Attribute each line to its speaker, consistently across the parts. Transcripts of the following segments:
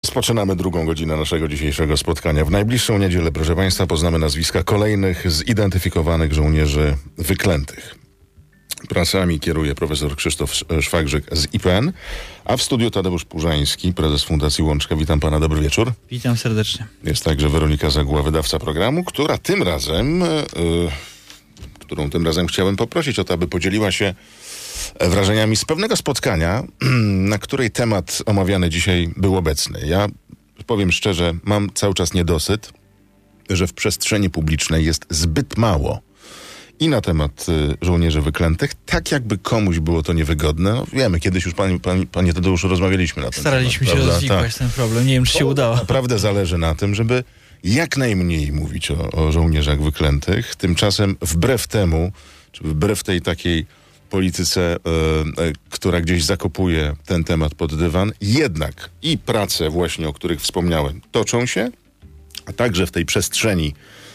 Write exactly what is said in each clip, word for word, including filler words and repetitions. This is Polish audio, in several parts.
Speaker 1: Rozpoczynamy drugą godzinę naszego dzisiejszego spotkania. W najbliższą niedzielę, proszę Państwa, poznamy nazwiska kolejnych zidentyfikowanych żołnierzy wyklętych. Pracami kieruje profesor Krzysztof Szwagrzyk z I P N, a w studiu Tadeusz Purzański, prezes Fundacji Łączka. Witam pana, dobry wieczór.
Speaker 2: Witam serdecznie.
Speaker 1: Jest także Weronika Zagła, wydawca programu, która tym razem, yy, którą tym razem chciałem poprosić o to, aby podzieliła się wrażeniami z pewnego spotkania, na której temat omawiany dzisiaj był obecny. Ja powiem szczerze, mam cały czas niedosyt, że w przestrzeni publicznej jest zbyt mało i na temat y, żołnierzy wyklętych, tak jakby komuś było to niewygodne. No, wiemy, kiedyś już pani, pani, panie Tadeuszu rozmawialiśmy na ten
Speaker 2: Staraliśmy
Speaker 1: temat.
Speaker 2: się
Speaker 1: Staraliśmy
Speaker 2: rozwikłać
Speaker 1: tak.
Speaker 2: ten problem. Nie wiem, czy się udało.
Speaker 1: Naprawdę zależy na tym, żeby jak najmniej mówić o, o żołnierzach wyklętych. Tymczasem wbrew temu, czy wbrew tej takiej polityce, y, y, która gdzieś zakopuje ten temat pod dywan, jednak i prace właśnie, o których wspomniałem, toczą się, a także w tej przestrzeni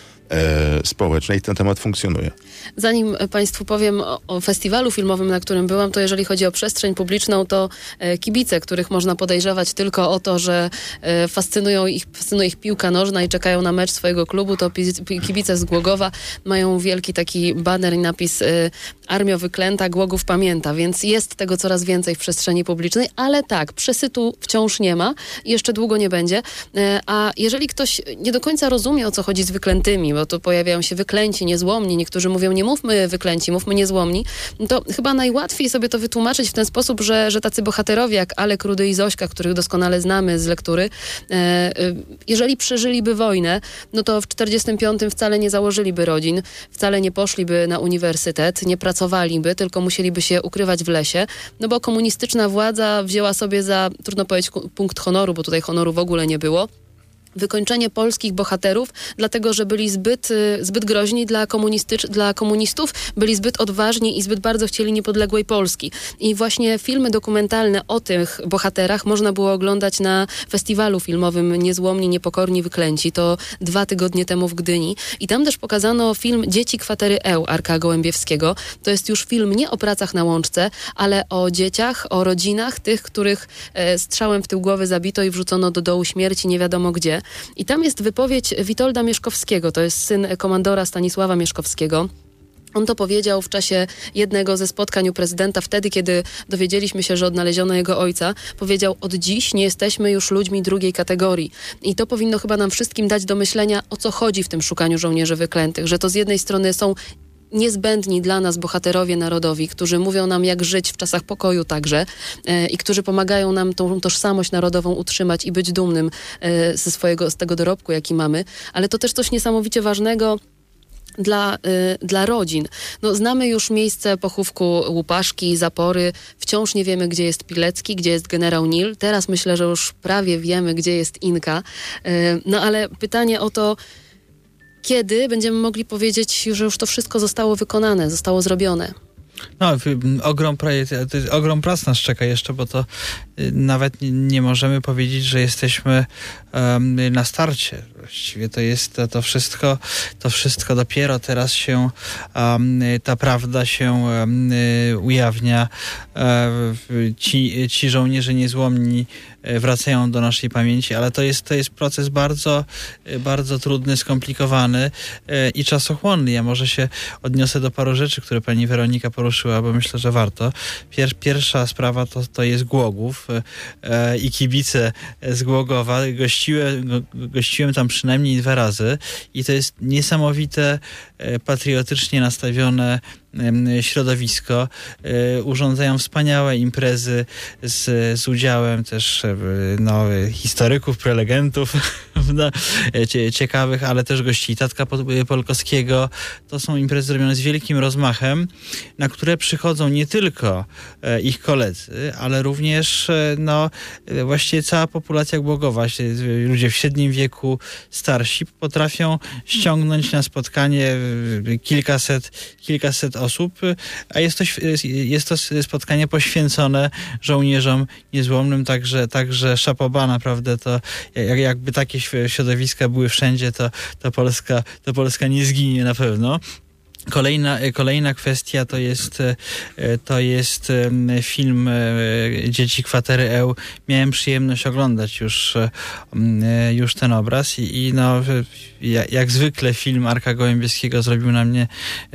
Speaker 1: E, społecznej ten temat funkcjonuje.
Speaker 3: Zanim Państwu powiem o, o festiwalu filmowym, na którym byłam, to jeżeli chodzi o przestrzeń publiczną, to e, kibice, których można podejrzewać tylko o to, że e, fascynują ich, fascynuje ich piłka nożna i czekają na mecz swojego klubu, to pi, kibice z Głogowa mają wielki taki baner i napis e, Armio Wyklęta, Głogów pamięta, więc jest tego coraz więcej w przestrzeni publicznej, ale tak, przesytu wciąż nie ma i jeszcze długo nie będzie. E, a jeżeli ktoś nie do końca rozumie, o co chodzi z wyklętymi, bo tu pojawiają się wyklęci, niezłomni, niektórzy mówią, nie mówmy wyklęci, mówmy niezłomni, to chyba najłatwiej sobie to wytłumaczyć w ten sposób, że, że tacy bohaterowie jak Alek, Rudy i Zośka, których doskonale znamy z lektury, e, jeżeli przeżyliby wojnę, no to w czterdziestym piątym wcale nie założyliby rodzin, wcale nie poszliby na uniwersytet, nie pracowaliby, tylko musieliby się ukrywać w lesie, no bo komunistyczna władza wzięła sobie za, trudno powiedzieć, punkt honoru, bo tutaj honoru w ogóle nie było, wykończenie polskich bohaterów, dlatego, że byli zbyt, zbyt groźni dla, komunistycz, dla komunistów, byli zbyt odważni i zbyt bardzo chcieli niepodległej Polski. I właśnie filmy dokumentalne o tych bohaterach można było oglądać na festiwalu filmowym Niezłomni, Niepokorni, Wyklęci. To dwa tygodnie temu w Gdyni. I tam też pokazano film Dzieci kwatery Eł Arka Gołębiewskiego. To jest już film nie o pracach na Łączce, ale o dzieciach, o rodzinach, tych, których e, strzałem w tył głowy zabito i wrzucono do dołu śmierci nie wiadomo gdzie. I tam jest wypowiedź Witolda Mieszkowskiego, to jest syn komandora Stanisława Mieszkowskiego. On to powiedział w czasie jednego ze spotkań u prezydenta, wtedy, kiedy dowiedzieliśmy się, że odnaleziono jego ojca. Powiedział, od dziś nie jesteśmy już ludźmi drugiej kategorii. I to powinno chyba nam wszystkim dać do myślenia, o co chodzi w tym szukaniu żołnierzy wyklętych. Że to z jednej strony są niezbędni dla nas bohaterowie narodowi, którzy mówią nam, jak żyć w czasach pokoju także e, i którzy pomagają nam tą tożsamość narodową utrzymać i być dumnym e, ze swojego, z tego dorobku, jaki mamy. Ale to też coś niesamowicie ważnego Dla, y, dla rodzin. No, znamy już miejsce pochówku Łupaszki, Zapory. Wciąż nie wiemy, gdzie jest Pilecki, gdzie jest generał Nil. Teraz myślę, że już prawie wiemy, gdzie jest Inka. Y, no ale pytanie o to, kiedy będziemy mogli powiedzieć, że już to wszystko zostało wykonane, zostało zrobione?
Speaker 2: No, ogrom, to jest ogrom prac nas czeka jeszcze, bo to nawet nie możemy powiedzieć, że jesteśmy um, na starcie. Właściwie to jest to, to wszystko, to wszystko dopiero teraz się um, ta prawda się um, ujawnia. Um, ci, ci żołnierze niezłomni wracają do naszej pamięci, ale to jest, to jest proces bardzo, bardzo trudny, skomplikowany i czasochłonny. Ja może się odniosę do paru rzeczy, które pani Weronika poruszyła, bo myślę, że warto. Pier, pierwsza sprawa to, to jest Głogów e, i kibice z Głogowa. Gościłem, go, gościłem tam przynajmniej dwa razy i to jest niesamowite, e, patriotycznie nastawione środowisko. Urządzają wspaniałe imprezy z, z udziałem też no, historyków, prelegentów no, ciekawych, ale też gości Tatka Polkowskiego. To są imprezy zrobione z wielkim rozmachem, na które przychodzą nie tylko ich koledzy, ale również no, właściwie cała populacja Głogowa. Ludzie w średnim wieku, starsi potrafią ściągnąć na spotkanie kilkaset, kilkaset osób, a jest to, jest to spotkanie poświęcone żołnierzom niezłomnym, także, także szapoba, naprawdę to jakby takie środowiska były wszędzie, to, to, Polska, to Polska nie zginie na pewno. Kolejna, kolejna kwestia to jest, to jest film Dzieci Kwatery Eł. Miałem przyjemność oglądać już, już ten obraz i, i no, jak, jak zwykle film Arka Gołębieskiego zrobił na mnie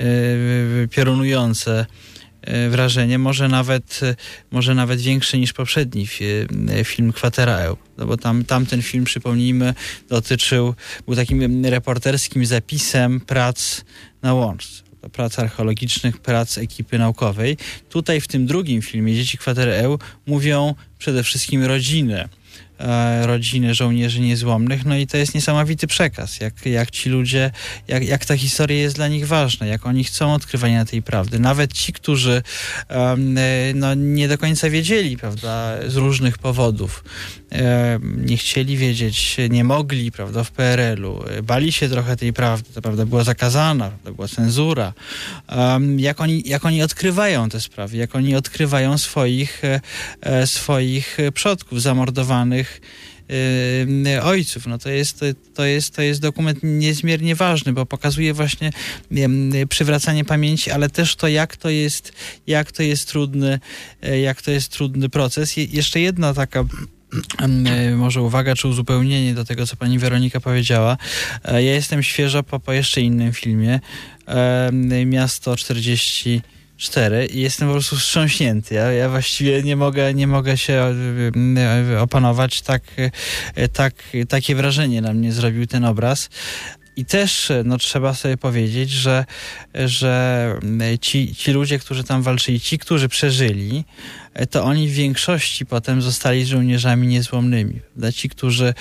Speaker 2: piorunujące wrażenie, może nawet, może nawet większe niż poprzedni film Kwatera Eł. No bo tam, tamten film, przypomnijmy, dotyczył, był takim reporterskim zapisem prac na Łączce. Prac archeologicznych, prac ekipy naukowej. Tutaj w tym drugim filmie Dzieci Kwatery Eł mówią przede wszystkim rodziny. rodziny żołnierzy niezłomnych, no i to jest niesamowity przekaz, jak, jak ci ludzie, jak, jak ta historia jest dla nich ważna, jak oni chcą odkrywania tej prawdy. Nawet ci, którzy um, no, nie do końca wiedzieli, prawda, z różnych powodów, um, nie chcieli wiedzieć, nie mogli, prawda, w P R L-u, bali się trochę tej prawdy, ta prawda była zakazana, to była cenzura. Um, jak, oni, jak oni odkrywają te sprawy, jak oni odkrywają swoich, e, swoich przodków zamordowanych Yy, ojców. No to jest, to, jest, to jest dokument niezmiernie ważny, bo pokazuje właśnie yy, przywracanie pamięci, ale też to, jak to jest, jak to jest trudny, yy, jak to jest trudny proces. Je, jeszcze jedna taka yy, może uwaga czy uzupełnienie do tego, co pani Weronika powiedziała. Yy, ja jestem świeżo po, po jeszcze innym filmie. Yy, Miasto czterdzieści cztery i jestem po prostu wstrząśnięty. Ja, ja właściwie nie mogę, nie mogę się opanować. Tak, tak, takie wrażenie na mnie zrobił ten obraz. I też no, trzeba sobie powiedzieć, że, że ci, ci ludzie, którzy tam walczyli, ci, którzy przeżyli, to oni w większości potem zostali żołnierzami niezłomnymi. Ci, którzy,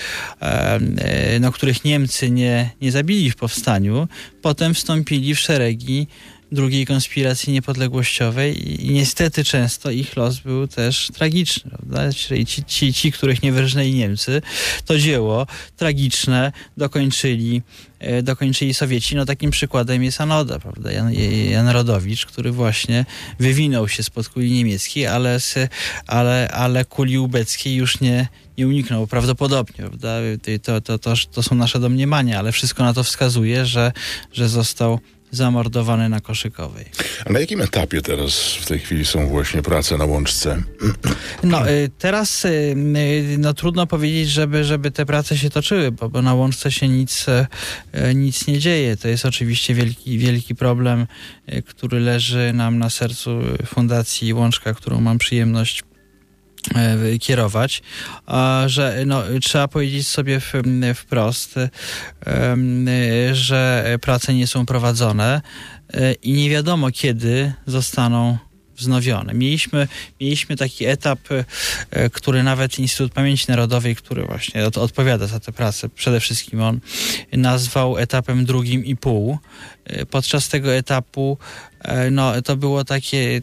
Speaker 2: no, których Niemcy nie, nie zabili w powstaniu, potem wstąpili w szeregi drugiej konspiracji niepodległościowej i niestety często ich los był też tragiczny. Prawda? Czyli ci, ci, ci, których nie wyrżnęli Niemcy, to dzieło tragiczne dokończyli, dokończyli Sowieci. No takim przykładem jest Anoda, prawda? Jan, Jan Rodowicz, który właśnie wywinął się spod kuli niemieckiej, ale, ale, ale kuli ubeckiej już nie, nie uniknął prawdopodobnie. Prawda? To, to, to, to są nasze domniemania, ale wszystko na to wskazuje, że, że został zamordowany na Koszykowej.
Speaker 1: A na jakim etapie teraz w tej chwili są właśnie prace na Łączce?
Speaker 2: No teraz no, trudno powiedzieć, żeby, żeby te prace się toczyły, bo, bo na Łączce się nic, nic nie dzieje. To jest oczywiście wielki, wielki problem, który leży nam na sercu Fundacji Łączka, którą mam przyjemność kierować, że no, trzeba powiedzieć sobie wprost, że prace nie są prowadzone i nie wiadomo, kiedy zostaną wznowione. Mieliśmy, mieliśmy taki etap, który nawet Instytut Pamięci Narodowej, który właśnie od, odpowiada za tę pracę, przede wszystkim on nazwał etapem drugim i pół. Podczas tego etapu no, to było takie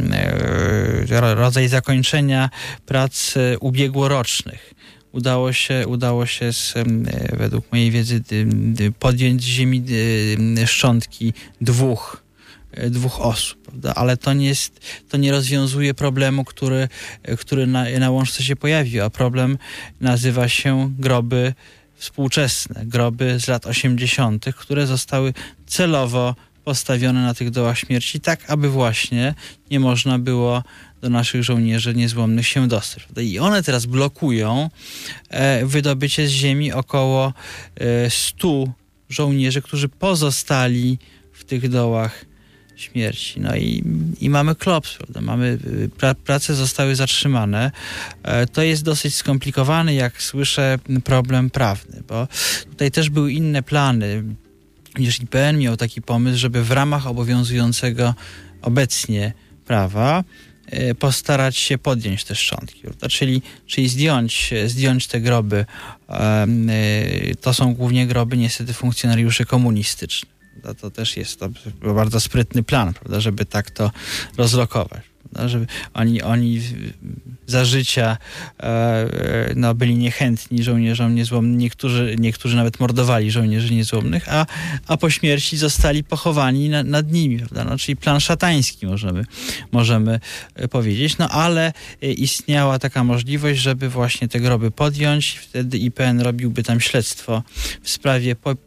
Speaker 2: rodzaj zakończenia prac ubiegłorocznych. Udało się, udało się z, według mojej wiedzy podjąć z ziemi szczątki dwóch dwóch osób, prawda? Ale to nie jest, to nie rozwiązuje problemu, który, który na, na Łączce się pojawił, a problem nazywa się groby współczesne, groby z lat osiemdziesiątych, które zostały celowo postawione na tych dołach śmierci, tak aby właśnie nie można było do naszych żołnierzy niezłomnych się dostać. I one teraz blokują e, wydobycie z ziemi około e, stu żołnierzy, którzy pozostali w tych dołach śmierci. No i, i mamy klops, prawda? Mamy, pra, prace zostały zatrzymane. E, to jest dosyć skomplikowany, jak słyszę, problem prawny, bo tutaj też były inne plany, niż I P N miał taki pomysł, żeby w ramach obowiązującego obecnie prawa e, postarać się podjąć te szczątki, prawda? Czyli, czyli zdjąć, zdjąć te groby. E, e, to są głównie groby niestety funkcjonariuszy komunistycznych. To, to też jest to bardzo sprytny plan, prawda, żeby tak to rozlokować. Prawda, żeby oni, oni za życia e, no, byli niechętni żołnierzom niezłomnym. Niektórzy, niektórzy nawet mordowali żołnierzy niezłomnych, a, a po śmierci zostali pochowani na, nad nimi. Prawda? No, czyli plan szatański możemy, możemy powiedzieć. No ale istniała taka możliwość, żeby właśnie te groby podjąć. Wtedy I P N robiłby tam śledztwo w sprawie po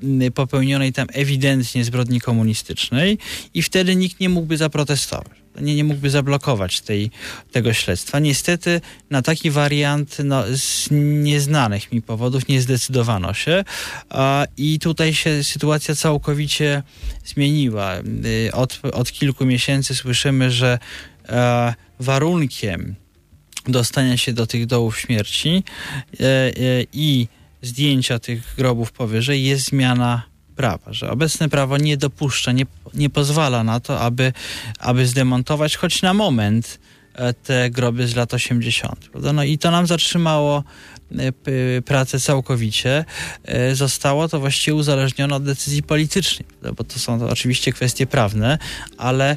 Speaker 2: popełnionej tam ewidentnie zbrodni komunistycznej i wtedy nikt nie mógłby zaprotestować. Nie, nie mógłby zablokować tej, tego śledztwa. Niestety na taki wariant no, z nieznanych mi powodów nie zdecydowano się a, i tutaj się sytuacja całkowicie zmieniła. Od, od kilku miesięcy słyszymy, że a, warunkiem dostania się do tych dołów śmierci e, e, i zdjęcia tych grobów powyżej jest zmiana prawa, że obecne prawo nie dopuszcza, nie, nie pozwala na to, aby, aby zdemontować choć na moment te groby z lat osiemdziesiątych. No i to nam zatrzymało pracę całkowicie. Zostało to właściwie uzależnione od decyzji politycznej, bo to są to oczywiście kwestie prawne, ale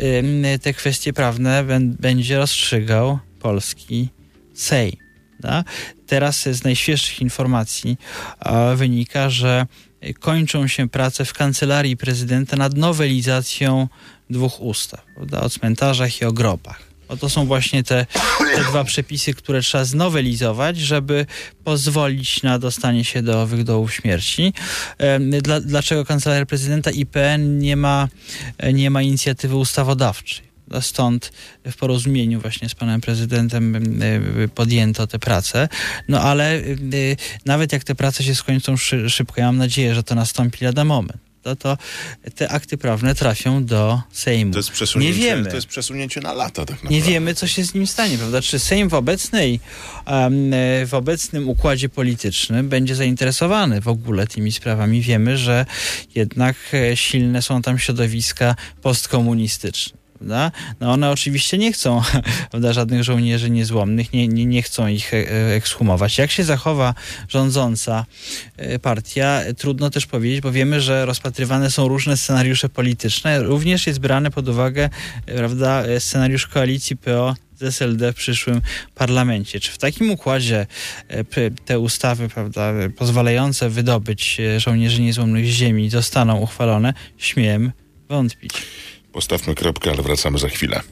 Speaker 2: te kwestie prawne będzie rozstrzygał polski Sejm. Da? Teraz z najświeższych informacji wynika, że kończą się prace w Kancelarii Prezydenta nad nowelizacją dwóch ustaw, prawda, o cmentarzach i o grobach. Bo to są właśnie te, te dwa przepisy, które trzeba znowelizować, żeby pozwolić na dostanie się do owych dołów śmierci. Dla, dlaczego Kancelaria Prezydenta I P N nie ma, nie ma inicjatywy ustawodawczej? Stąd w porozumieniu właśnie z panem prezydentem podjęto te prace. No ale nawet jak te prace się skończą szybko, ja mam nadzieję, że to nastąpi lada moment, to, to te akty prawne trafią do Sejmu.
Speaker 1: To jest przesunięcie,
Speaker 2: nie wiemy.
Speaker 1: To jest przesunięcie na lata tak naprawdę.
Speaker 2: Nie wiemy, co się z nim stanie, prawda? Czy Sejm w obecnej, um, w obecnym układzie politycznym będzie zainteresowany w ogóle tymi sprawami? Wiemy, że jednak silne są tam środowiska postkomunistyczne. No one oczywiście nie chcą prawda, żadnych żołnierzy niezłomnych, nie, nie, nie chcą ich ekshumować. Jak się zachowa rządząca partia, trudno też powiedzieć, bo wiemy, że rozpatrywane są różne scenariusze polityczne. Również jest brany pod uwagę prawda, scenariusz koalicji P O z S L D w przyszłym parlamencie. Czy w takim układzie te ustawy prawda, pozwalające wydobyć żołnierzy niezłomnych z ziemi zostaną uchwalone? Śmiem wątpić.
Speaker 1: Postawmy kropkę, ale wracamy za chwilę.